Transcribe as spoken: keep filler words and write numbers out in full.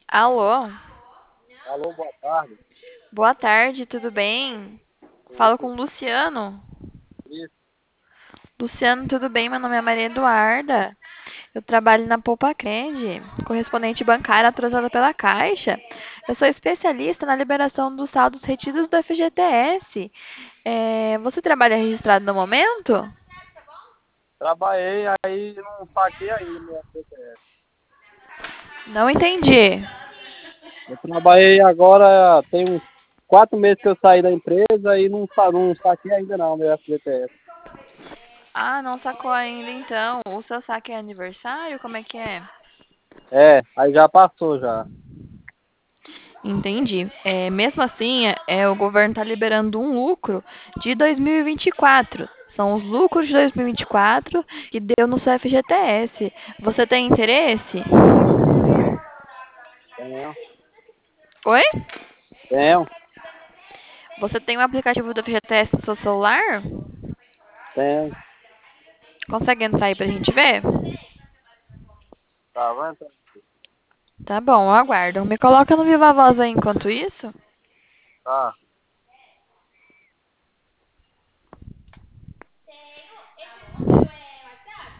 Alô? Alô, boa tarde. Boa tarde, tudo bem? Oi, Falo com tudo o Luciano. isso? Luciano, tudo bem? Meu nome é Maria Eduarda. Eu trabalho na Poupa Cred, correspondente bancária atrasada pela Caixa. Eu sou especialista na liberação dos saldos retidos do F G T S. É, você trabalha registrado no momento? Trabalhei, aí não saquei ainda meu F G T S. Não entendi. Eu trabalhei agora, tem uns quatro meses que eu saí da empresa e não, sa- não saquei ainda não meu F G T S. Ah, não sacou ainda então. O seu saque é aniversário? Como é que é? É, aí já passou já. Entendi. É, mesmo assim, é, é, o governo está liberando um lucro de dois mil e vinte e quatro. São os lucros de dois mil e vinte e quatro que deu no seu F G T S. Você tem interesse? Tenho, Oi? tenho, Você tem o aplicativo do F G T S no seu celular? tenho. Consegue entrar aí pra gente ver? Tá vendo? Tá bom, eu aguardo. Me coloca no Viva Voz aí enquanto isso. Tá.